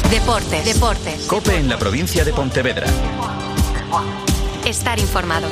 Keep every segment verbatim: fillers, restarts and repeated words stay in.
Deportes. Deportes. COPE en la provincia de Pontevedra. Estar informado.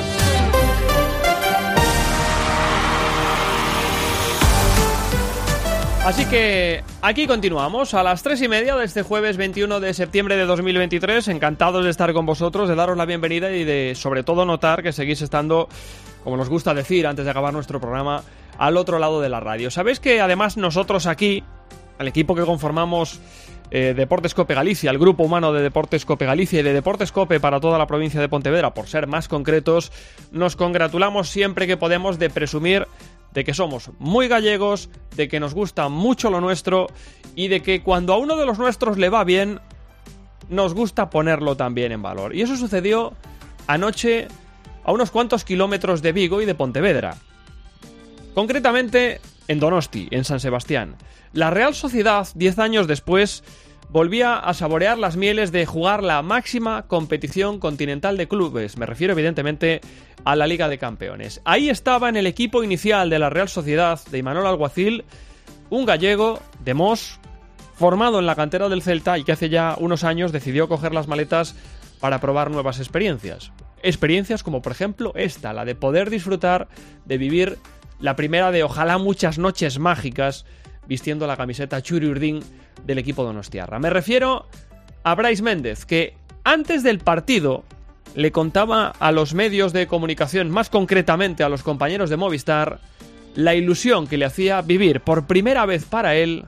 Así que aquí continuamos a las tres y media de este jueves veintiuno de septiembre de dos mil veintitrés. Encantados de estar con vosotros, de daros la bienvenida y de sobre todo notar que seguís estando, como nos gusta decir antes de acabar nuestro programa, al otro lado de la radio. Sabéis que además nosotros aquí, el equipo que conformamos eh, Deportes Cope Galicia, el grupo humano de Deportes Cope Galicia y de Deportes Cope para toda la provincia de Pontevedra, por ser más concretos, nos congratulamos siempre que podemos de presumir de que somos muy gallegos, de que nos gusta mucho lo nuestro y de que cuando a uno de los nuestros le va bien, nos gusta ponerlo también en valor. Y eso sucedió anoche a unos cuantos kilómetros de Vigo y de Pontevedra. Concretamente en Donosti, en San Sebastián. La Real Sociedad, diez años después, volvía a saborear las mieles de jugar la máxima competición continental de clubes. Me refiero evidentemente a la Liga de Campeones. Ahí estaba en el equipo inicial de la Real Sociedad de Imanol Alguacil, un gallego de Mos, formado en la cantera del Celta y que hace ya unos años decidió coger las maletas para probar nuevas experiencias. Experiencias como por ejemplo esta, la de poder disfrutar de vivir la primera de ojalá muchas noches mágicas vistiendo la camiseta Txuri Urdin del equipo donostiarra. Me refiero a Brais Méndez, que antes del partido le contaba a los medios de comunicación, más concretamente a los compañeros de Movistar, la ilusión que le hacía vivir por primera vez para él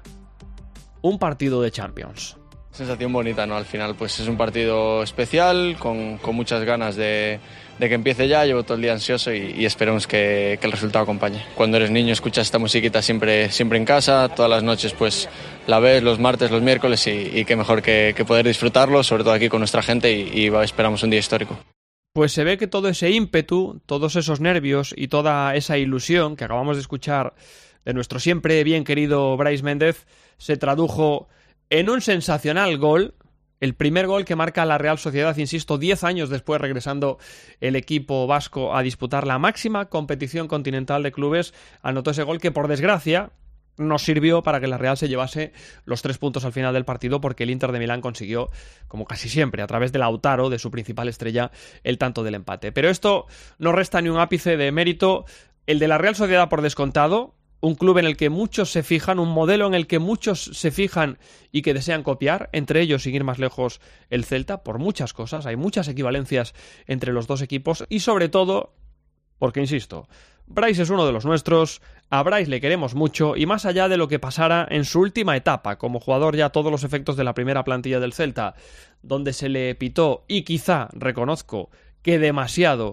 un partido de Champions. Sensación bonita, ¿no? Al final pues es un partido especial, con, con muchas ganas de, de que empiece ya. Llevo todo el día ansioso y, y esperemos que, que el resultado acompañe. Cuando eres niño escuchas esta musiquita siempre, siempre en casa, todas las noches pues la ves, los martes, los miércoles y, y qué mejor que, que poder disfrutarlo, sobre todo aquí con nuestra gente y, y esperamos un día histórico. Pues se ve que todo ese ímpetu, todos esos nervios y toda esa ilusión que acabamos de escuchar de nuestro siempre bien querido Brais Méndez se tradujo en un sensacional gol, el primer gol que marca la Real Sociedad, insisto, diez años después regresando el equipo vasco a disputar la máxima competición continental de clubes, anotó ese gol que por desgracia nos sirvió para que la Real se llevase los tres puntos al final del partido porque el Inter de Milán consiguió, como casi siempre, a través de Lautaro, de su principal estrella, el tanto del empate. Pero esto no resta ni un ápice de mérito, el de la Real Sociedad por descontado, un club en el que muchos se fijan, un modelo en el que muchos se fijan y que desean copiar, entre ellos, sin ir más lejos, el Celta, por muchas cosas, hay muchas equivalencias entre los dos equipos y sobre todo, porque insisto, Brais es uno de los nuestros, a Brais le queremos mucho y más allá de lo que pasara en su última etapa como jugador ya a todos los efectos de la primera plantilla del Celta, donde se le pitó y quizá, reconozco, que demasiado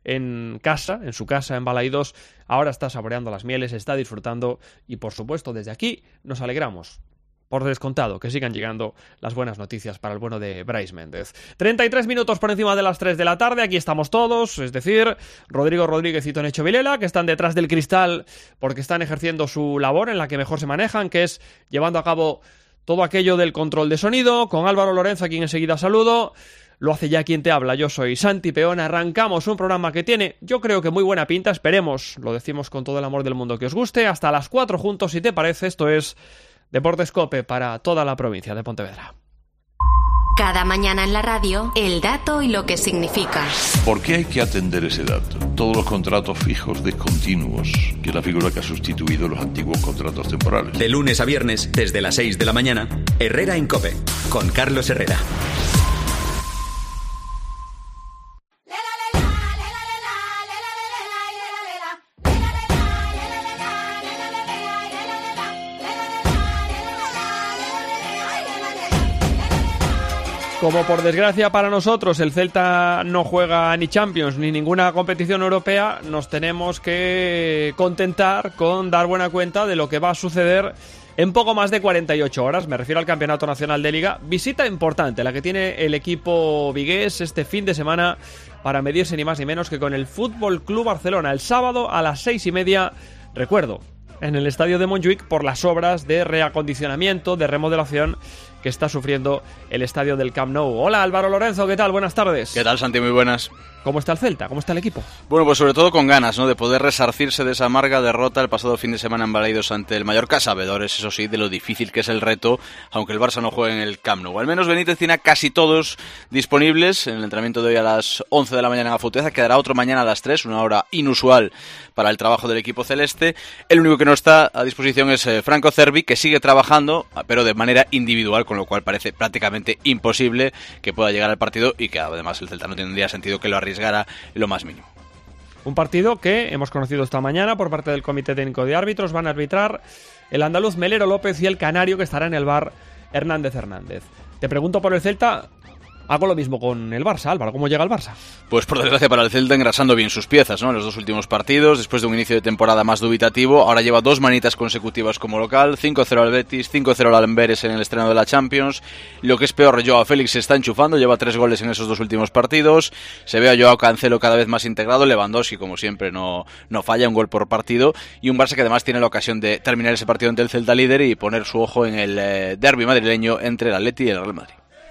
en casa, en su casa en Balaidos, ahora está saboreando las mieles, está disfrutando y por supuesto desde aquí nos alegramos. Por descontado, que sigan llegando las buenas noticias para el bueno de Brais Méndez. treinta y tres minutos por encima de las tres de la tarde, aquí estamos todos, es decir, Rodrigo Rodríguez y Tonecho Vilela, que están detrás del cristal porque están ejerciendo su labor en la que mejor se manejan, que es llevando a cabo todo aquello del control de sonido, con Álvaro Lorenzo, a quien enseguida saludo. Lo hace ya quien te habla, yo soy Santi Peón. Arrancamos un programa que tiene, yo creo que muy buena pinta, esperemos, lo decimos con todo el amor del mundo, que os guste, hasta las cuatro juntos si te parece. Esto es Deportes Cope para toda la provincia de Pontevedra. Cada mañana en la radio, el dato y lo que significa. ¿Por qué hay que atender ese dato? Todos los contratos fijos discontinuos, que es la figura que ha sustituido los antiguos contratos temporales. De lunes a viernes, desde las seis de la mañana, Herrera en Cope, con Carlos Herrera. Como por desgracia para nosotros el Celta no juega ni Champions ni ninguna competición europea, nos tenemos que contentar con dar buena cuenta de lo que va a suceder en poco más de cuarenta y ocho horas. Me refiero al Campeonato Nacional de Liga. Visita importante la que tiene el equipo vigués este fin de semana para medirse ni más ni menos que con el Fútbol Club Barcelona el sábado a las seis y media. Recuerdo, en el estadio de Montjuic por las obras de reacondicionamiento, de remodelación que está sufriendo el estadio del Camp Nou. Hola Álvaro Lorenzo, ¿qué tal? Buenas tardes. ¿Qué tal, Santi? Muy buenas. ¿Cómo está el Celta? ¿Cómo está el equipo? Bueno, pues sobre todo con ganas, ¿no?, de poder resarcirse de esa amarga derrota el pasado fin de semana en Balaidos ante el Mallorca, sabedores, eso sí, de lo difícil que es el reto, aunque el Barça no juegue en el Camp Nou. Al menos Benítez tiene a casi todos disponibles en el entrenamiento de hoy a las once de la mañana en Afouteza. Quedará otro mañana a las tres, una hora inusual para el trabajo del equipo celeste. El único que no está a disposición es eh, Franco Cervi, que sigue trabajando, pero de manera individual, con lo cual parece prácticamente imposible que pueda llegar al partido y que además el Celta no tendría sentido que lo arriesgara en lo más mínimo. Un partido que hemos conocido esta mañana por parte del Comité Técnico de Árbitros. Van a arbitrar el andaluz Melero López y el canario, que estará en el V A R, Hernández Hernández. Te pregunto por el Celta. Hago lo mismo con el Barça, Álvaro. ¿Cómo llega el Barça? Pues por desgracia para el Celta engrasando bien sus piezas, ¿no?, en los dos últimos partidos, después de un inicio de temporada más dubitativo. Ahora lleva dos manitas consecutivas como local, cinco cero al Betis, cinco cero al Amberes en el estreno de la Champions. Lo que es peor, Joao Félix se está enchufando, lleva tres goles en esos dos últimos partidos. Se ve a Joao Cancelo cada vez más integrado, Lewandowski como siempre no, no falla, un gol por partido, y un Barça que además tiene la ocasión de terminar ese partido ante el Celta líder y poner su ojo en el eh, derbi madrileño entre el Atleti y el Real Madrid.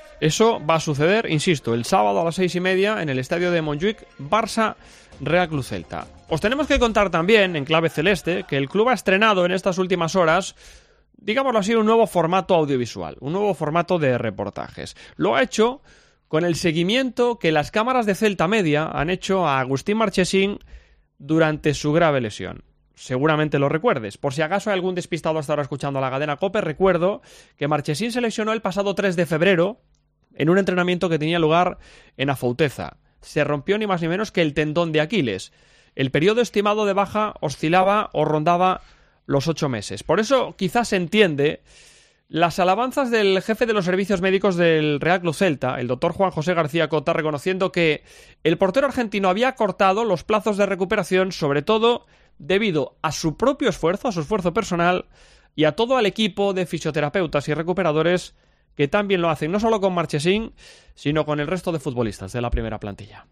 Eso va a suceder, insisto, el sábado a las seis y media en el estadio de Montjuic, Barça Real Club Celta. Os tenemos que contar también, en clave celeste, que el club ha estrenado en estas últimas horas, digámoslo así, un nuevo formato audiovisual, un nuevo formato de reportajes. Lo ha hecho con el seguimiento que las cámaras de Celta Media han hecho a Agustín Marchesín durante su grave lesión. Seguramente lo recuerdes. Por si acaso hay algún despistado hasta ahora escuchando a la cadena COPE, recuerdo que Marchesín se lesionó el pasado tres de febrero en un entrenamiento que tenía lugar en Afouteza. Se rompió ni más ni menos que el tendón de Aquiles. El periodo estimado de baja oscilaba o rondaba los ocho meses. Por eso quizás se entiende las alabanzas del jefe de los servicios médicos del Real Club Celta, el doctor Juan José García Cota, reconociendo que el portero argentino había cortado los plazos de recuperación, sobre todo debido a su propio esfuerzo, a su esfuerzo personal, y a todo el equipo de fisioterapeutas y recuperadores que también lo hacen, no solo con Marchesín, sino con el resto de futbolistas de la primera plantilla.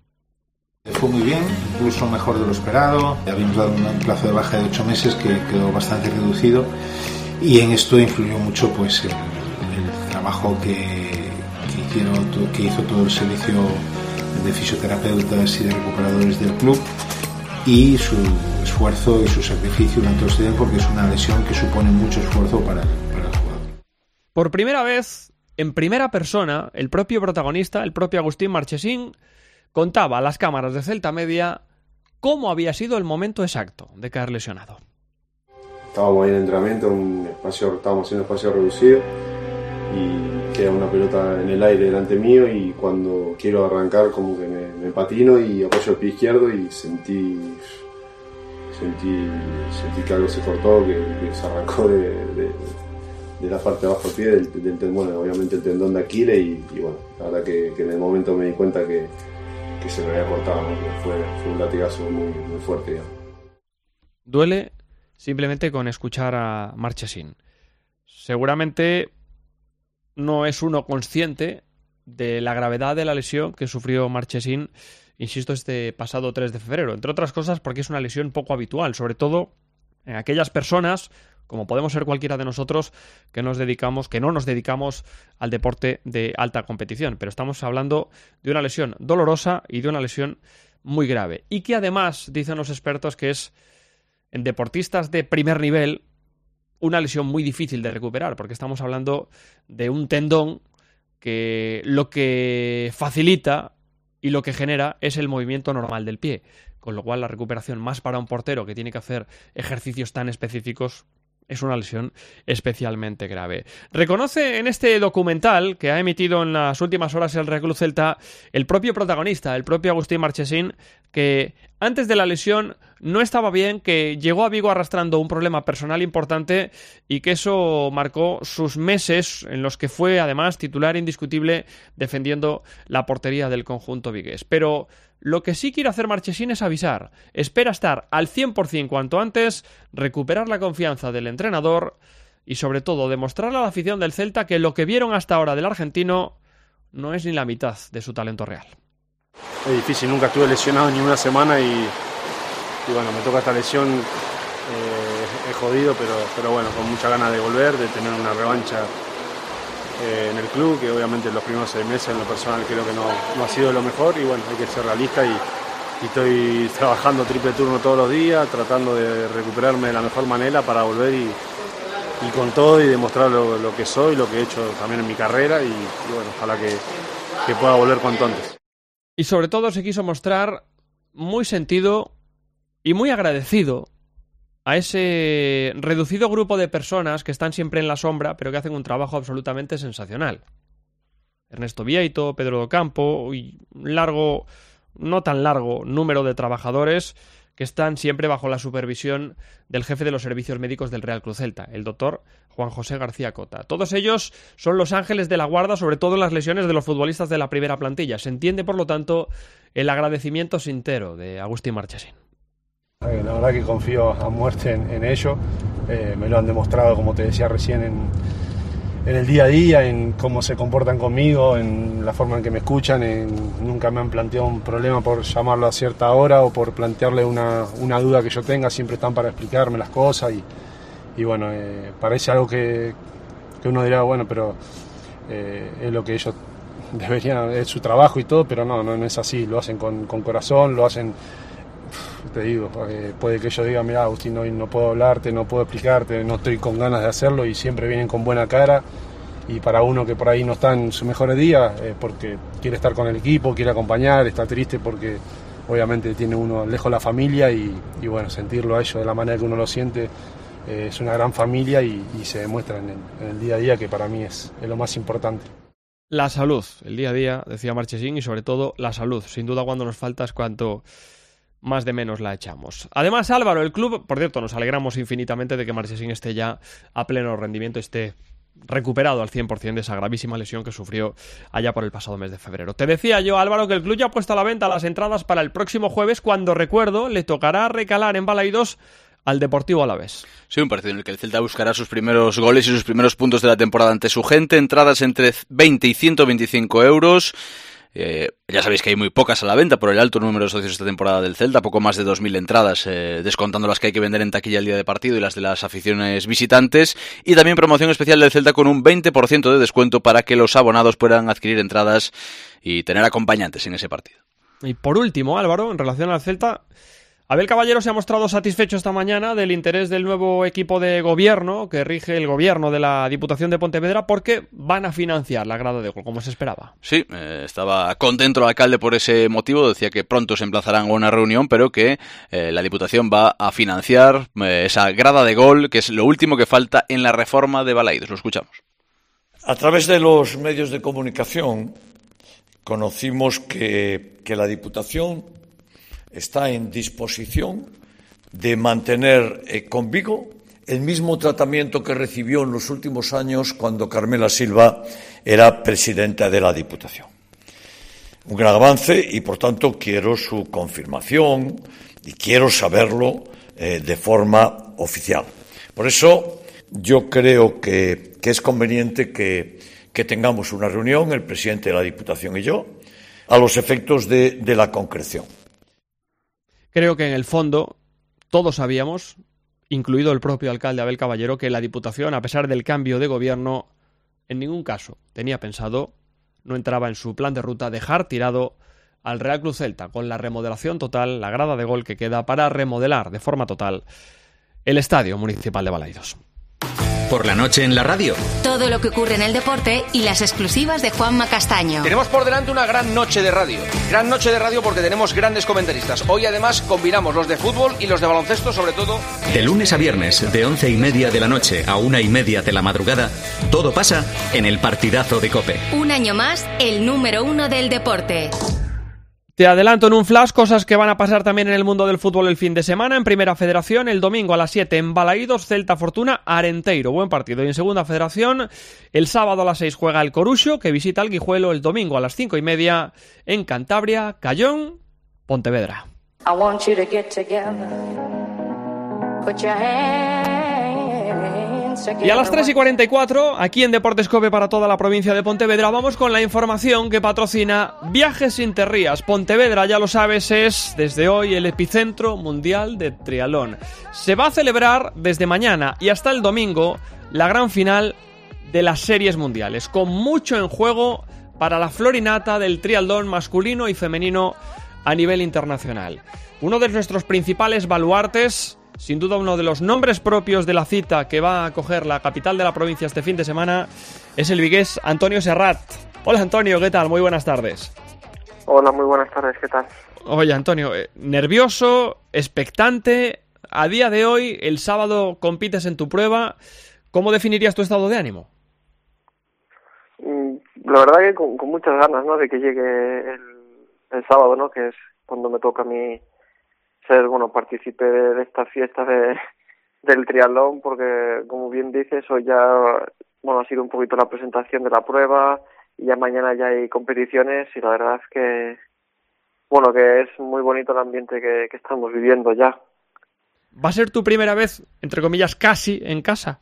Fue muy bien, incluso mejor de lo esperado. Habíamos dado un plazo de baja de ocho meses que quedó bastante reducido, y en esto influyó mucho pues el, el trabajo que, que, hicieron, que hizo todo el servicio de fisioterapeutas y de recuperadores del club, y su esfuerzo y su sacrificio durante los días, porque es una lesión que supone mucho esfuerzo para, para el jugador. Por primera vez, en primera persona, el propio protagonista, el propio Agustín Marchesín, contaba a las cámaras de Celta Media cómo había sido el momento exacto de caer lesionado. Estábamos ahí en entrenamiento, un espacio, estábamos en un espacio reducido, y queda una pelota en el aire delante mío, y cuando quiero arrancar como que me, me patino y apoyo el pie izquierdo y sentí sentí, sentí que algo se cortó, que, que se arrancó de, de, de la parte de abajo del pie, del, del tendón, bueno, obviamente el tendón de Aquiles, y, y bueno, la verdad que, que en el momento me di cuenta que, que se me había cortado, ¿no? fue, fue un latigazo muy, muy fuerte, digamos. Duele simplemente con escuchar a Marchesín. Seguramente no es uno consciente de la gravedad de la lesión que sufrió Marchesín, insisto, este pasado tres de febrero. Entre otras cosas porque es una lesión poco habitual, sobre todo en aquellas personas, como podemos ser cualquiera de nosotros, que nos dedicamos, que no nos dedicamos al deporte de alta competición. Pero estamos hablando de una lesión dolorosa y de una lesión muy grave. Y que además, dicen los expertos, que es en deportistas de primer nivel una lesión muy difícil de recuperar, porque estamos hablando de un tendón que lo que facilita y lo que genera es el movimiento normal del pie, con lo cual la recuperación, más para un portero que tiene que hacer ejercicios tan específicos, es una lesión especialmente grave. Reconoce en este documental que ha emitido en las últimas horas el Real Club Celta el propio protagonista, el propio Agustín Marchesín, que antes de la lesión no estaba bien, que llegó a Vigo arrastrando un problema personal importante y que eso marcó sus meses en los que fue además titular indiscutible defendiendo la portería del conjunto vigués. Pero lo que sí quiere hacer Marchesín es avisar. Espera estar al cien por ciento cuanto antes, recuperar la confianza del entrenador y sobre todo demostrar a la afición del Celta que lo que vieron hasta ahora del argentino no es ni la mitad de su talento real. Es difícil, nunca estuve lesionado ni una semana y, y bueno, me toca esta lesión, eh, es jodido, pero, pero bueno, con mucha ganas de volver, de tener una revancha eh, en el club, que obviamente los primeros seis meses en lo personal creo que no, no ha sido lo mejor y bueno, hay que ser realista y, y estoy trabajando triple turno todos los días, tratando de recuperarme de la mejor manera para volver y, y con todo y demostrar lo, lo que soy, lo que he hecho también en mi carrera y, y bueno, ojalá que, que pueda volver cuanto antes. Y sobre todo se quiso mostrar muy sentido y muy agradecido a ese reducido grupo de personas que están siempre en la sombra, pero que hacen un trabajo absolutamente sensacional. Ernesto Vieito, Pedro Docampo y un largo, no tan largo, número de trabajadores que están siempre bajo la supervisión del jefe de los servicios médicos del Real Cruz Celta, el doctor Juan José García Cota. Todos ellos son los ángeles de la guarda, sobre todo en las lesiones de los futbolistas de la primera plantilla. Se entiende, por lo tanto, el agradecimiento sincero de Agustín Marchesín. Eh, la verdad que confío a muerte en, en ello, eh, me lo han demostrado, como te decía recién, en, en el día a día, en cómo se comportan conmigo, en la forma en que me escuchan, en, nunca me han planteado un problema por llamarlo a cierta hora o por plantearle una, una duda que yo tenga, siempre están para explicarme las cosas y, y bueno, eh, parece algo que, que uno dirá, bueno, pero eh, es lo que ellos deberían, es su trabajo y todo, pero no, no, no es así, lo hacen con, con corazón, lo hacen... Te digo, eh, puede que yo diga, mira Agustín, hoy no puedo hablarte, no puedo explicarte, no estoy con ganas de hacerlo y siempre vienen con buena cara y para uno que por ahí no está en sus mejores días, eh, porque quiere estar con el equipo, quiere acompañar, está triste porque obviamente tiene uno lejos la familia y, y bueno, sentirlo a ellos de la manera que uno lo siente, eh, es una gran familia y, y se demuestra en el, en el día a día que para mí es, es lo más importante. La salud, el día a día, decía Marchesín, y sobre todo la salud. Sin duda cuando nos falta es cuanto más de menos la echamos. Además, Álvaro, el club, por cierto, nos alegramos infinitamente de que Marchesín esté ya a pleno rendimiento, esté recuperado al cien por ciento de esa gravísima lesión que sufrió allá por el pasado mes de febrero. Te decía yo, Álvaro, que el club ya ha puesto a la venta las entradas para el próximo jueves, cuando, recuerdo, le tocará recalar en Balaidos al Deportivo Alavés. Sí, un partido en el que el Celta buscará sus primeros goles y sus primeros puntos de la temporada ante su gente. Entradas entre veinte y ciento veinticinco euros. Eh, ya sabéis que hay muy pocas a la venta por el alto número de socios esta temporada del Celta, poco más de dos mil entradas, eh, descontando las que hay que vender en taquilla el día de partido y las de las aficiones visitantes, y también promoción especial del Celta con un veinte por ciento de descuento para que los abonados puedan adquirir entradas y tener acompañantes en ese partido. Y por último, Álvaro, en relación al Celta, Abel Caballero se ha mostrado satisfecho esta mañana del interés del nuevo equipo de gobierno que rige el gobierno de la Diputación de Pontevedra, porque van a financiar la grada de gol, como se esperaba. Sí, eh, estaba contento el alcalde por ese motivo, decía que pronto se emplazarán a una reunión, pero que eh, la Diputación va a financiar eh, esa grada de gol, que es lo último que falta en la reforma de Balaidos. Lo escuchamos. A través de los medios de comunicación conocimos que, que la Diputación está en disposición de mantener eh, con Vigo el mismo tratamiento que recibió en los últimos años cuando Carmela Silva era presidenta de la Diputación. Un gran avance y, por tanto, quiero su confirmación y quiero saberlo eh, de forma oficial. Por eso, yo creo que, que es conveniente que, que tengamos una reunión, el presidente de la Diputación y yo, a los efectos de, de la concreción. Creo que en el fondo todos sabíamos, incluido el propio alcalde Abel Caballero, que la Diputación, a pesar del cambio de gobierno, en ningún caso tenía pensado, no entraba en su plan de ruta, dejar tirado al Real Cruz Celta con la remodelación total, la grada de gol que queda para remodelar de forma total el Estadio Municipal de Balaidos. Por la noche en la radio. Todo lo que ocurre en el deporte y las exclusivas de Juanma Castaño. Tenemos por delante una gran noche de radio. Gran noche de radio porque tenemos grandes comentaristas. Hoy además combinamos los de fútbol y los de baloncesto, sobre todo. De lunes a viernes, de once y media de la noche a una y media de la madrugada, todo pasa en el partidazo de COPE. Un año más, el número uno del deporte. Te adelanto en un flash cosas que van a pasar también en el mundo del fútbol el fin de semana. En Primera Federación, el domingo a las siete en Balaidos, Celta Fortuna, Arenteiro. Buen partido. Y en Segunda Federación, el sábado a las seis juega el Coruxo, que visita el Guijuelo. El domingo a las cinco y media en Cantabria, Cayón, Pontevedra. I want you to get together. Put your hands together. Y a las tres y cuarenta y cuatro, aquí en Deportes COPE para toda la provincia de Pontevedra, vamos con la información que patrocina Viajes Interrías. Pontevedra, ya lo sabes, es desde hoy el epicentro mundial de triatlón. Se va a celebrar desde mañana y hasta el domingo la gran final de las series mundiales, con mucho en juego para la florinata del triatlón masculino y femenino a nivel internacional. Uno de nuestros principales baluartes, sin duda uno de los nombres propios de la cita que va a acoger la capital de la provincia este fin de semana, es el vigués Antonio Serrat. Hola Antonio, ¿qué tal? Muy buenas tardes. Hola, muy buenas tardes, ¿qué tal? Oye Antonio, eh, nervioso, expectante. A día de hoy, el sábado compites en tu prueba. ¿Cómo definirías tu estado de ánimo? La verdad que con, con muchas ganas, ¿no? De que llegue el, el sábado, ¿no? Que es cuando me toca a mí ser, bueno, partícipe de, de esta fiesta de, del triatlón, porque como bien dices, hoy ya, bueno, ha sido un poquito la presentación de la prueba y ya mañana ya hay competiciones y la verdad es que, bueno, que es muy bonito el ambiente que, que estamos viviendo ya. ¿Va a ser tu primera vez, entre comillas, casi en casa?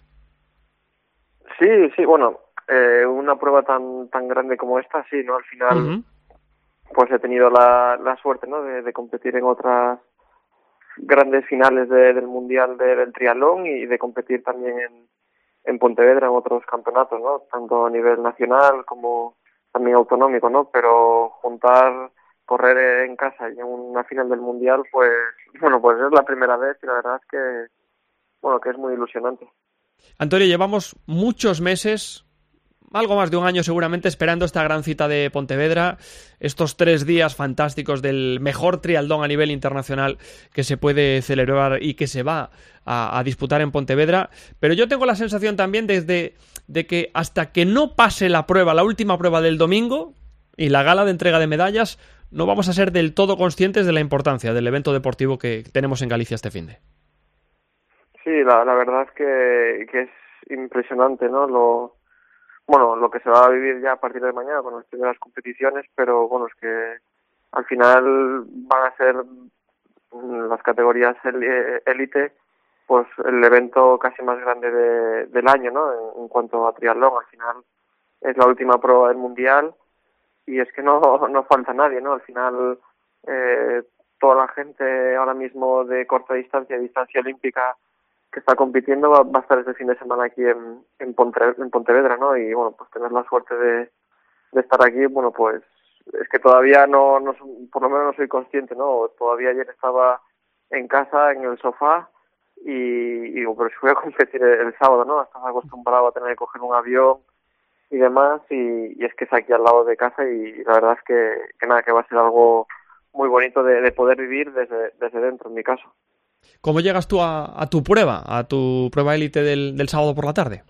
Sí, sí, bueno, eh, una prueba tan tan grande como esta, sí, ¿no? Al final, uh-huh. pues he tenido la, la suerte, ¿no? De, de competir en otras grandes finales de, del Mundial de, del Triatlón y de competir también en, en Pontevedra en otros campeonatos, ¿no? Tanto a nivel nacional como también autonómico, ¿no? Pero juntar, correr en casa y en una final del Mundial, pues, bueno, pues es la primera vez y la verdad es que, bueno, que es muy ilusionante. Antonio, llevamos muchos meses, algo más de un año seguramente, esperando esta gran cita de Pontevedra, estos tres días fantásticos del mejor triatlón a nivel internacional que se puede celebrar y que se va a, a disputar en Pontevedra, pero yo tengo la sensación también desde de que hasta que no pase la prueba, la última prueba del domingo y la gala de entrega de medallas, no vamos a ser del todo conscientes de la importancia del evento deportivo que tenemos en Galicia este finde. Sí, la, la verdad es que, que es impresionante, ¿no? Lo, bueno, lo que se va a vivir ya a partir de mañana con las primeras competiciones, pero bueno, es que al final van a ser las categorías élite, pues el evento casi más grande de, del año, ¿no? En, en cuanto a triatlón, al final es la última prueba del Mundial y es que no, no falta nadie, ¿no? Al final eh, toda la gente ahora mismo de corta distancia, distancia olímpica, que está compitiendo va, va a estar este fin de semana aquí en, en, Ponte, en Pontevedra, ¿no? Y bueno, pues tener la suerte de, de estar aquí, bueno, pues es que todavía no, no, por lo menos no soy consciente, ¿no? Todavía ayer estaba en casa, en el sofá, y, y digo, pero si voy a competir el, el sábado, ¿no? Estás acostumbrado a tener que coger un avión y demás, y, y es que es aquí al lado de casa y la verdad es que, que nada, que va a ser algo muy bonito de, de poder vivir desde, desde dentro, en mi caso. ¿Cómo llegas tú a, a tu prueba, a tu prueba élite del, del sábado por la tarde?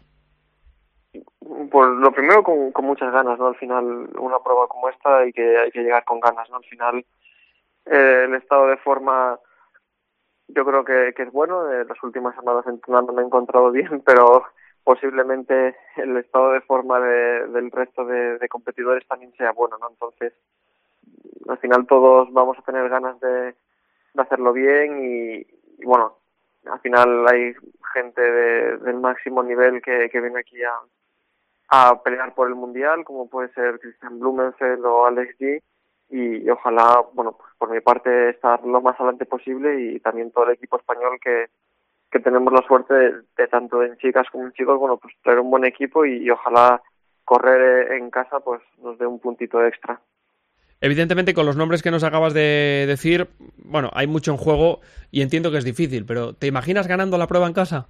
Pues lo primero con, con muchas ganas, ¿no? Al final, una prueba como esta hay que hay que llegar con ganas, ¿no? Al final, eh, el estado de forma yo creo que, que es bueno. Eh, las últimas semanas entrenando me he encontrado bien, pero posiblemente el estado de forma de, del resto de, de competidores también sea bueno, ¿no? Entonces, al final todos vamos a tener ganas de, de hacerlo bien y, y bueno, al final hay gente de, del máximo nivel que, que viene aquí a, a pelear por el Mundial, como puede ser Christian Blumenfeld o Alex G, y, y ojalá, bueno, pues por mi parte estar lo más adelante posible y también todo el equipo español que, que tenemos la suerte de, de tanto en chicas como en chicos, bueno, pues traer un buen equipo y, y ojalá correr en casa pues nos dé un puntito extra. Evidentemente, con los nombres que nos acabas de decir, bueno, hay mucho en juego y entiendo que es difícil, pero ¿te imaginas ganando la prueba en casa?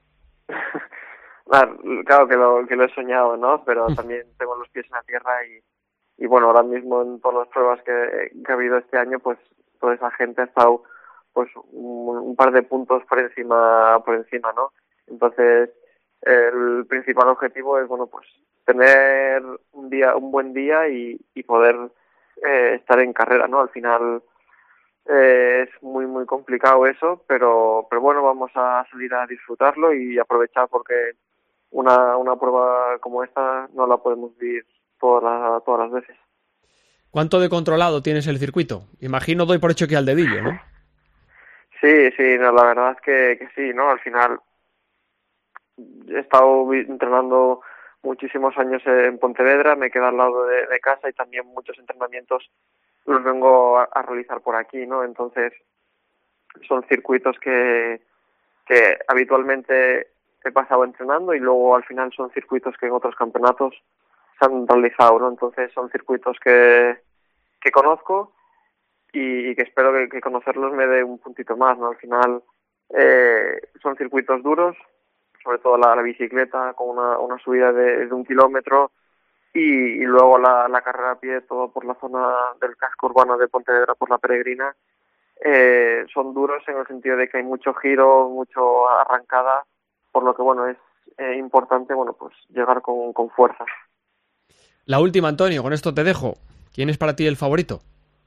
Claro que lo, que lo he soñado, ¿no? Pero también tengo los pies en la tierra y, y bueno, ahora mismo en todas las pruebas que, que ha habido este año, pues toda esa gente ha estado pues un, un par de puntos por encima, por encima, ¿no? Entonces, el principal objetivo es, bueno, pues tener un día, un buen día y, y poder Eh, estar en carrera, ¿no? Al final eh, es muy muy complicado eso, pero pero bueno, vamos a salir a disfrutarlo y aprovechar porque una una prueba como esta no la podemos vivir todas las, todas las veces. ¿Cuánto de controlado tienes el circuito? Imagino, doy por hecho que al dedillo, ¿no? Sí, sí, no, la verdad es que, que sí, ¿no? Al final he estado entrenando muchísimos años en Pontevedra, me queda al lado de, de casa y también muchos entrenamientos los vengo a, a realizar por aquí, ¿no? Entonces son circuitos que, que habitualmente he pasado entrenando y luego al final son circuitos que en otros campeonatos se han realizado, ¿no? Entonces son circuitos que, que conozco y, y que espero que, que conocerlos me dé un puntito más, ¿no? Al final eh, son circuitos duros, sobre todo la, la bicicleta con una, una subida de, de un kilómetro y, y luego la, la carrera a pie, todo por la zona del casco urbano de Pontevedra, por la Peregrina. Eh, son duros en el sentido de que hay mucho giro, mucho arrancada, por lo que bueno es eh, importante bueno pues llegar con, con fuerza. La última, Antonio, con esto te dejo. ¿Quién es para ti el favorito?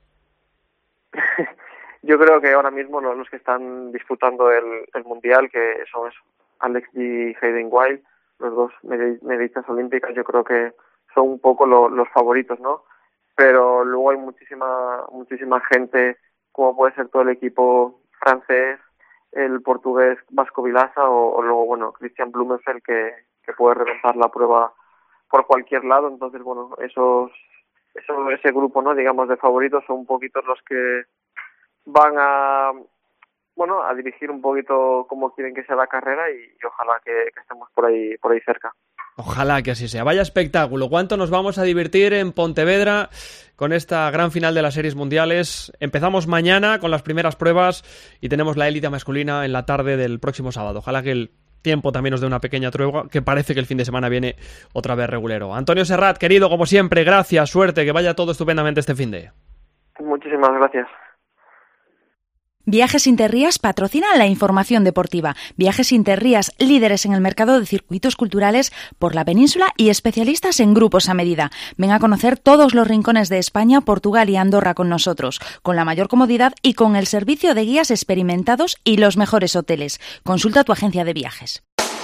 Yo creo que ahora mismo los, los que están disputando el, el mundial, que son eso, Alex y Hayden Wild, los dos medallistas olímpicas, yo creo que son un poco lo, los favoritos, ¿no? Pero luego hay muchísima muchísima gente, como puede ser todo el equipo francés, el portugués Vasco Vilasa o, o luego, bueno, Christian Blumenfeld, que, que puede reventar la prueba por cualquier lado. Entonces, bueno, esos, eso, ese grupo, ¿no? Digamos, de favoritos son un poquito los que van a, bueno, a dirigir un poquito cómo quieren que sea la carrera y, y ojalá que, que estemos por ahí, por ahí cerca. Ojalá que así sea. Vaya espectáculo. ¿Cuánto nos vamos a divertir en Pontevedra con esta gran final de las series mundiales? Empezamos mañana con las primeras pruebas y tenemos la élite masculina en la tarde del próximo sábado. Ojalá que el tiempo también nos dé una pequeña tregua, que parece que el fin de semana viene otra vez regulero. Antonio Serrat, querido, como siempre, gracias, suerte, que vaya todo estupendamente este fin de. Muchísimas gracias. Viajes Interrías patrocinan la información deportiva. Viajes Interrías, líderes en el mercado de circuitos culturales por la península y especialistas en grupos a medida. Ven a conocer todos los rincones de España, Portugal y Andorra con nosotros, con la mayor comodidad y con el servicio de guías experimentados y los mejores hoteles. Consulta tu agencia de viajes.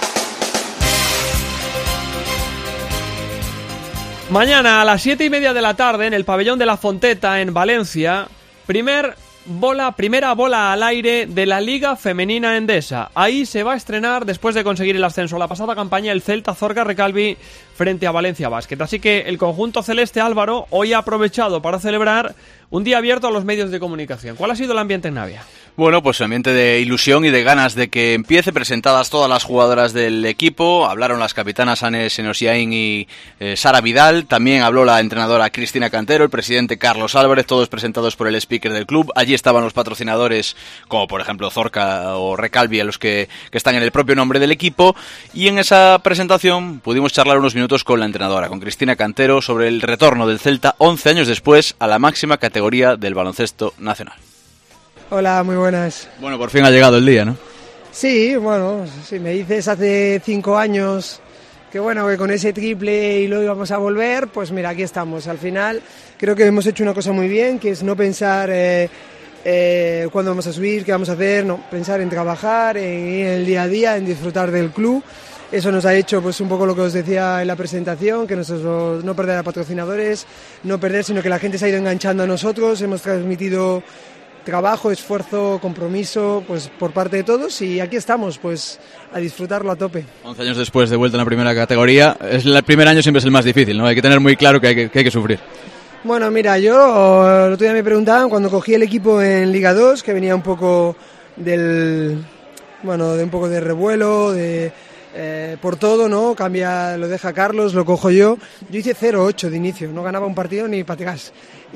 Mañana a las siete y media de la tarde en el pabellón de la Fonteta en Valencia, primer bola, primera bola al aire de la Liga Femenina Endesa. Ahí se va a estrenar, después de conseguir el ascenso a la pasada campaña, el Celta Zorca Recalvi frente a Valencia Basket. Así que el conjunto celeste, Álvaro, hoy ha aprovechado para celebrar un día abierto a los medios de comunicación. ¿Cuál ha sido el ambiente en Navia? Bueno, pues un ambiente de ilusión y de ganas de que empiece, presentadas todas las jugadoras del equipo. Hablaron las capitanas Anne Senosiain y eh, Sara Vidal. También habló la entrenadora Cristina Cantero, el presidente Carlos Álvarez, todos presentados por el speaker del club. Allí estaban los patrocinadores, como por ejemplo Zorca o Recalvi, a los que, que están en el propio nombre del equipo. Y en esa presentación pudimos charlar unos minutos con la entrenadora, con Cristina Cantero, sobre el retorno del Celta once años después a la máxima categoría del baloncesto nacional. Hola, muy buenas. Bueno, por fin ha llegado el día, ¿no? Sí, bueno, si me dices hace cinco años que bueno, que con ese triple y luego íbamos a volver, pues mira, aquí estamos. Al final creo que hemos hecho una cosa muy bien, que es no pensar eh, eh, cuándo vamos a subir, qué vamos a hacer, no, pensar en trabajar, en ir en el día a día, en disfrutar del club. Eso nos ha hecho pues un poco lo que os decía en la presentación, que nosotros no perder a patrocinadores, no perder, sino que la gente se ha ido enganchando a nosotros, hemos transmitido trabajo, esfuerzo, compromiso, pues por parte de todos, y aquí estamos, pues a disfrutarlo a tope. once años después de vuelta en la primera categoría, es el primer año siempre es el más difícil, ¿no? Hay que tener muy claro que hay que, que, hay que sufrir. Bueno, mira, yo el otro día me preguntaban cuando cogí el equipo en Liga dos, que venía un poco del, bueno, de un poco de revuelo, de Eh, por todo, ¿no? Cambia, lo deja Carlos, lo cojo yo. Yo hice cero ocho de inicio, no ganaba un partido ni para atrás.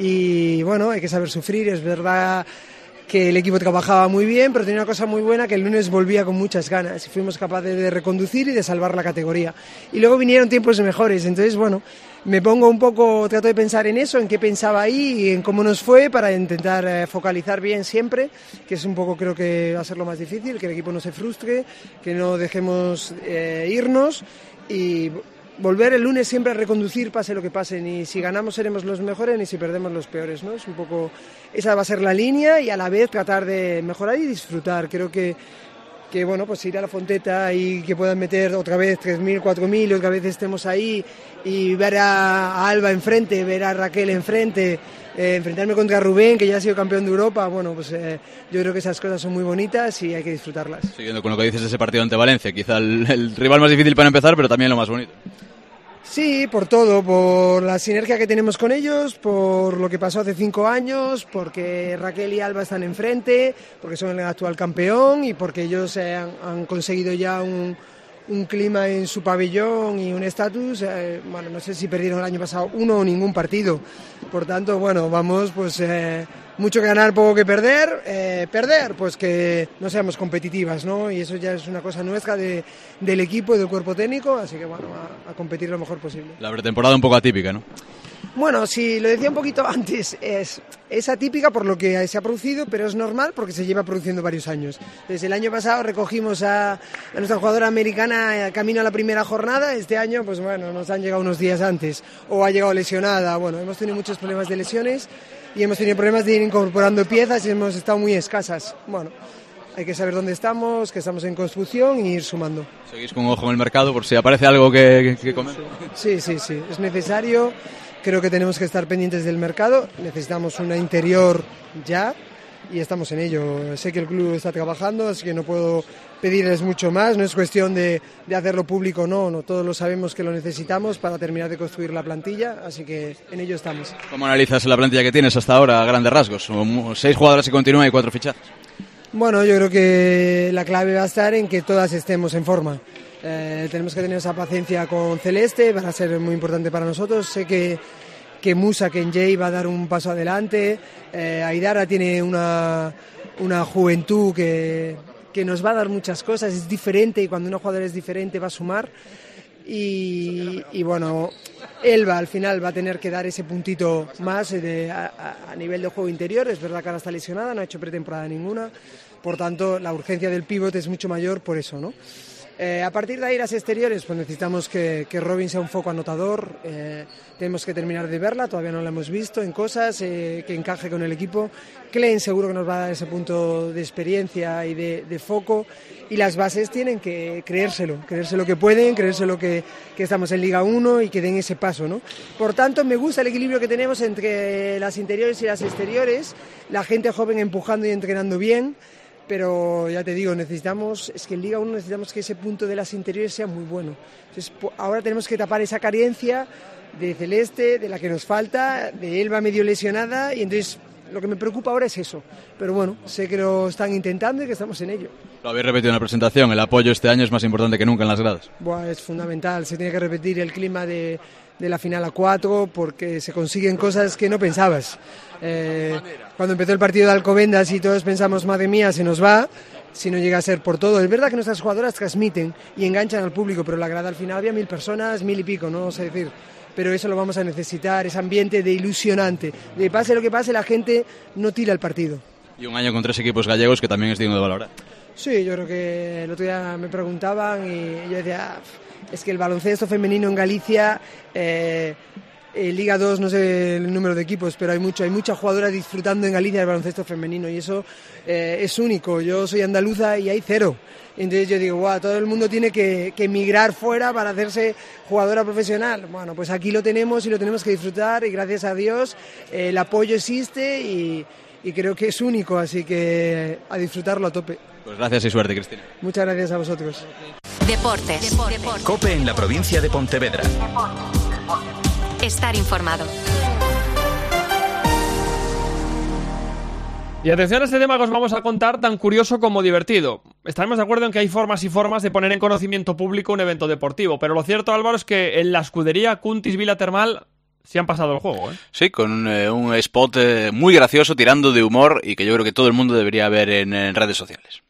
Y bueno, hay que saber sufrir, es verdad que el equipo trabajaba muy bien, pero tenía una cosa muy buena, que el lunes volvía con muchas ganas y fuimos capaces de reconducir y de salvar la categoría. Y luego vinieron tiempos mejores, entonces bueno, me pongo un poco, trato de pensar en eso, en qué pensaba ahí y en cómo nos fue para intentar eh, focalizar bien siempre, que es un poco, creo que va a ser lo más difícil, que el equipo no se frustre, que no dejemos eh, irnos y volver el lunes siempre a reconducir pase lo que pase, ni si ganamos seremos los mejores ni si perdemos los peores, ¿no? Es un poco, esa va a ser la línea y a la vez tratar de mejorar y disfrutar. Creo que que bueno, pues ir a la Fonteta y que puedan meter otra vez tres mil, cuatro mil y otra vez estemos ahí y ver a Alba enfrente, ver a Raquel enfrente, eh, enfrentarme contra Rubén, que ya ha sido campeón de Europa, bueno, pues eh, yo creo que esas cosas son muy bonitas y hay que disfrutarlas. Siguiendo con lo que dices de ese partido ante Valencia, quizá el, el rival más difícil para empezar, pero también lo más bonito. Sí, por todo, por la sinergia que tenemos con ellos, por lo que pasó hace cinco años, porque Raquel y Alba están enfrente, porque son el actual campeón y porque ellos eh, han, han conseguido ya un, un clima en su pabellón y un estatus, eh, bueno, no sé si perdieron el año pasado uno o ningún partido. Por tanto, bueno, vamos, pues eh, mucho que ganar, poco que perder. Eh, perder, pues que no seamos competitivas, ¿no? Y eso ya es una cosa nuestra de, del equipo y del cuerpo técnico, así que bueno, a, a competir lo mejor posible. La pretemporada un poco atípica, ¿no? Bueno, sí, lo decía un poquito antes, es, es atípica por lo que se ha producido, pero es normal porque se lleva produciendo varios años. Desde el año pasado recogimos a, a nuestra jugadora americana camino a la primera jornada, este año, pues bueno, nos han llegado unos días antes, o ha llegado lesionada, bueno, hemos tenido muchos problemas de lesiones y hemos tenido problemas de ir incorporando piezas y hemos estado muy escasas. Bueno, hay que saber dónde estamos, que estamos en construcción y ir sumando. Seguís con un ojo en el mercado por si aparece algo que, que, que comer. Sí, sí, sí, es necesario. Creo que tenemos que estar pendientes del mercado, necesitamos una interior ya y estamos en ello. Sé que el club está trabajando, así que no puedo pedirles mucho más, no es cuestión de, de hacerlo público, no, no, todos lo sabemos que lo necesitamos para terminar de construir la plantilla, así que en ello estamos. ¿Cómo analizas la plantilla que tienes hasta ahora a grandes rasgos? Seis jugadoras que continúan y cuatro fichajes. Bueno, yo creo que la clave va a estar en que todas estemos en forma. Eh, tenemos que tener esa paciencia con Celeste, va a ser muy importante para nosotros. Sé que, que Musa, que Njay va a dar un paso adelante. Eh, Aidara tiene una, una juventud que, que nos va a dar muchas cosas, es diferente y cuando una jugadora es diferente va a sumar. Y, y bueno, Elba al final va a tener que dar ese puntito más de, a, a nivel de juego interior. Es verdad que ahora está lesionada, no ha hecho pretemporada ninguna, por tanto la urgencia del pívot es mucho mayor por eso, ¿no? Eh, a partir de ahí las exteriores, pues necesitamos que, que Robin sea un foco anotador, eh, tenemos que terminar de verla, todavía no la hemos visto en cosas, eh, que encaje con el equipo. Klein seguro que nos va a dar ese punto de experiencia y de, de foco, y las bases tienen que creérselo, creérselo que pueden, creérselo que, que estamos en Liga uno y que den ese paso, ¿no? Por tanto, me gusta el equilibrio que tenemos entre las interiores y las exteriores, la gente joven empujando y entrenando bien. Pero ya te digo, necesitamos, es que en Liga uno necesitamos que ese punto de las interiores sea muy bueno. Entonces, ahora tenemos que tapar esa carencia de Celeste, de la que nos falta, de Elba medio lesionada, y entonces lo que me preocupa ahora es eso. Pero bueno, sé que lo están intentando y que estamos en ello. Lo habéis repetido en la presentación, el apoyo este año es más importante que nunca en las gradas. Buah, es fundamental, se tiene que repetir el clima de, de la final a cuatro porque se consiguen cosas que no pensabas. Eh, cuando empezó el partido de Alcobendas y todos pensamos, madre mía, se nos va, si no llega a ser por todo. Es verdad que nuestras jugadoras transmiten y enganchan al público, pero la grada al final había mil personas, mil y pico, no sé decir. Pero eso lo vamos a necesitar, ese ambiente de ilusionante. De pase lo que pase, la gente no tira el partido. Y un año con tres equipos gallegos que también es digno de valorar. Sí, yo creo que el otro día me preguntaban y yo decía, es que el baloncesto femenino en Galicia... Eh, En Liga dos no sé el número de equipos, pero hay mucho, hay muchas jugadoras disfrutando en Galicia del baloncesto femenino y eso eh, es único. Yo soy andaluza y hay cero. Entonces yo digo, wow, todo el mundo tiene que, que emigrar fuera para hacerse jugadora profesional. Bueno, pues aquí lo tenemos y lo tenemos que disfrutar y gracias a Dios eh, el apoyo existe y, y creo que es único, así que a disfrutarlo a tope. Pues gracias y suerte, Cristina. Muchas gracias a vosotros. Deportes. Deportes. COPE en la provincia de Pontevedra. Estar informado. Y atención a este tema que os vamos a contar, tan curioso como divertido. Estaremos de acuerdo en que hay formas y formas de poner en conocimiento público un evento deportivo, pero lo cierto, Álvaro, es que en la escudería Cuntis Vila Termal se han pasado el juego, ¿eh? Sí, con eh, un spot eh, muy gracioso, tirando de humor y que yo creo que todo el mundo debería ver en, en redes sociales.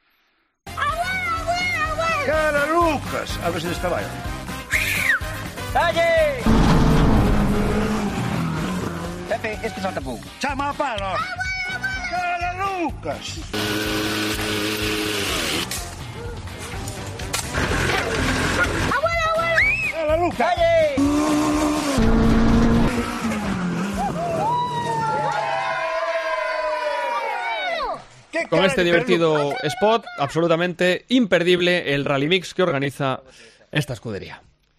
¡Cara, Lucas! A ver si está bien. ¡Calle! Pepe, este salta pum. ¡Chama a palo! ¡Cara, Lucas! ¡Abuela, abuela! ¡Cara, Lucas! ¡Calle! Con este divertido spot, absolutamente imperdible, el Rally Mix que organiza esta escudería.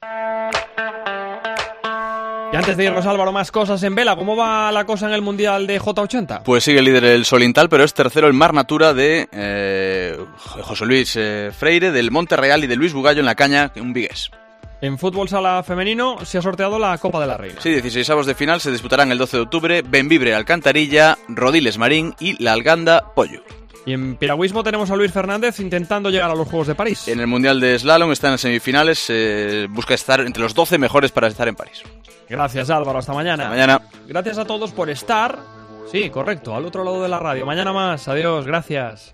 Y antes de irnos, Álvaro, más cosas en vela. ¿Cómo va la cosa en el Mundial de J ochenta? Pues sigue líder el Solintal, pero es tercero el Mar Natura de eh, José Luis eh, Freire, del Monte Real y de Luis Bugallo en la caña, un vigués. En fútbol sala femenino se ha sorteado la Copa de la Reina. Sí, dieciseisavos de final se disputarán el doce de octubre, Benvibre Alcantarilla, Rodiles Marín y La Alganda Pollo. Y en piragüismo tenemos a Luis Fernández intentando llegar a los Juegos de París. En el Mundial de Slalom está en semifinales, eh, busca estar entre los doce mejores para estar en París. Gracias, Álvaro, hasta mañana. Hasta mañana. Gracias a todos por estar. Sí, correcto, al otro lado de la radio. Mañana más, adiós, gracias.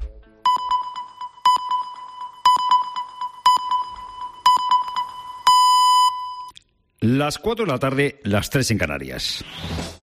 Las cuatro de la tarde, las tres en Canarias.